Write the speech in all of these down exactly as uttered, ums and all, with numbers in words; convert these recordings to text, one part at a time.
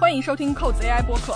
欢迎收听扣子 A I 播客。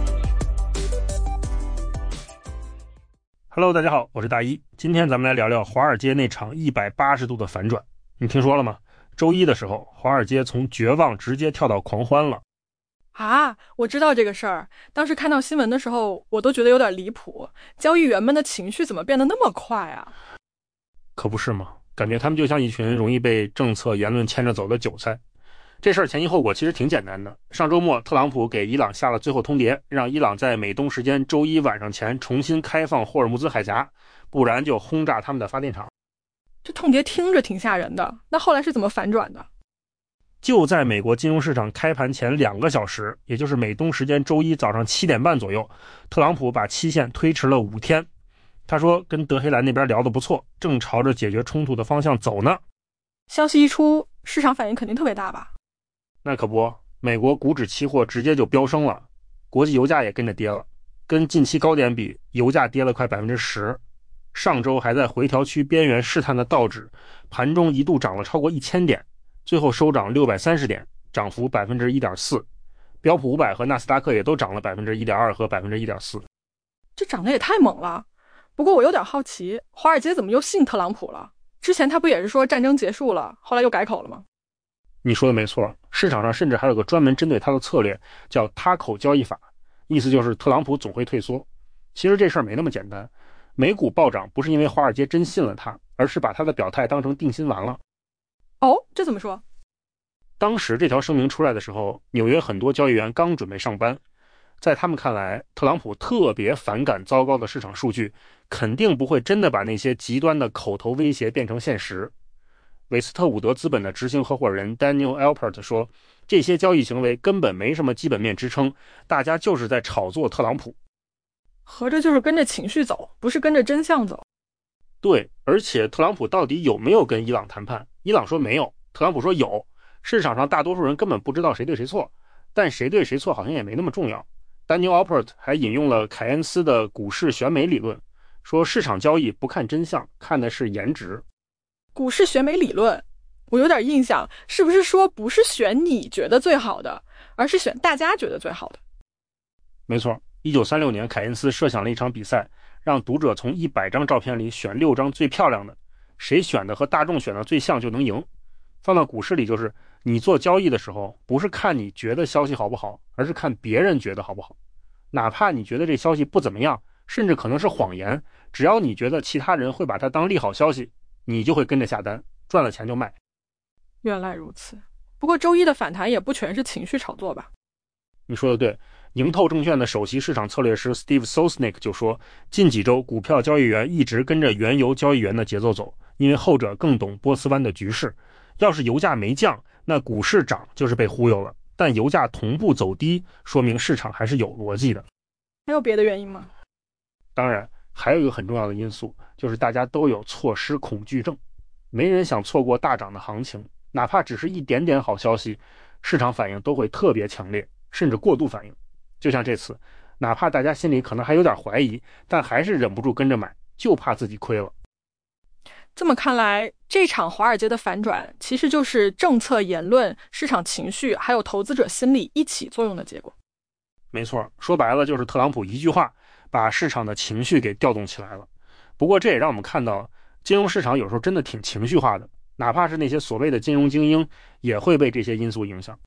Hello， 大家好，我是大一。今天咱们来聊聊华尔街那场一百八十度的反转。你听说了吗？周一的时候，华尔街从绝望直接跳到狂欢了。 啊，我知道这个事儿。当时看到新闻的时候，我都觉得有点离谱。交易员们的情绪怎么变得那么快啊？ 可不是吗？感觉他们就像一群容易被政策言论牵着走的韭菜。这事儿前因后果其实挺简单的。上周末，特朗普给伊朗下了最后通牒，让伊朗在美东时间周一晚上前重新开放霍尔木兹海峡，不然就轰炸他们的发电厂。 这通牒听着挺吓人的，那后来是怎么反转的？ 就在美国金融市场开盘前两个小时，也就是美东时间周一早上七点半左右，特朗普把期限推迟了五天。他说跟德黑兰那边聊得不错，正朝着解决冲突的方向走呢。 消息一出，市场反应肯定特别大吧？ 那可不，美国股指期货直接就飙升了，国际油价也跟着跌了，跟近期高点比，油价跌了快 百分之十。 上周还在回调区边缘试探的道指，盘中一度涨了超过一千点，最后收涨六百三十点，涨幅 百分之一点四。 标普五百和纳斯达克也都涨了 百分之一点二 和 百分之一点四。 这涨得也太猛了。不过我有点好奇，华尔街怎么又信特朗普了？之前他不也是说战争结束了，后来又改口了吗？ 你说的没错，市场上甚至还有个专门针对他的策略，叫他口交易法，意思就是特朗普总会退缩。其实这事儿没那么简单，美股暴涨不是因为华尔街真信了他，而是把他的表态当成定心丸了。 哦，这怎么说？ 当时这条声明出来的时候，纽约很多交易员刚准备上班，在他们看来，特朗普特别反感糟糕的市场数据，肯定不会真的把那些极端的口头威胁变成现实。韦斯特伍德资本的执行合伙人 Daniel Alpert 说，这些交易行为根本没什么基本面支撑，大家就是在炒作特朗普。 合着就是跟着情绪走，不是跟着真相走。 对，而且特朗普到底有没有跟伊朗谈判？伊朗说没有，特朗普说有。市场上大多数人根本不知道谁对谁错，但谁对谁错好像也没那么重要。Daniel Alpert 还引用了凯恩斯的股市选美理论，说市场交易不看真相，看的是颜值。 股市选美理论，我有点印象，是不是说不是选你觉得最好的，而是选大家觉得最好的？ 没错，一九三六年凯恩斯设想了一场比赛，让读者从一百张照片里选六张最漂亮的，谁选的和大众选的最像就能赢。放到股市里就是，你做交易的时候，不是看你觉得消息好不好，而是看别人觉得好不好。哪怕你觉得这消息不怎么样，甚至可能是谎言，只要你觉得其他人会把它当利好消息，你就会跟着下单，赚了钱就卖。 原来如此。不过周一的反弹也不全是情绪炒作吧？ 你说的对，盈透证券的首席市场策略师 Steve Sosnick 就说，近几周股票交易员一直跟着原油交易员的节奏走，因为后者更懂波斯湾的局势。要是油价没降，那股市涨就是被忽悠了，但油价同步走低，说明市场还是有逻辑的。 还有别的原因吗？ 当然还有一个很重要的因素，就是大家都有错失恐惧症，没人想错过大涨的行情，哪怕只是一点点好消息，市场反应都会特别强烈，甚至过度反应。就像这次，哪怕大家心里可能还有点怀疑，但还是忍不住跟着买，就怕自己亏了。 这么看来，这场华尔街的反转其实就是政策言论、市场情绪还有投资者心理一起作用的结果。 没错，说白了就是特朗普一句话把市场的情绪给调动起来了。不过这也让我们看到，金融市场有时候真的挺情绪化的，哪怕是那些所谓的金融精英也会被这些因素影响。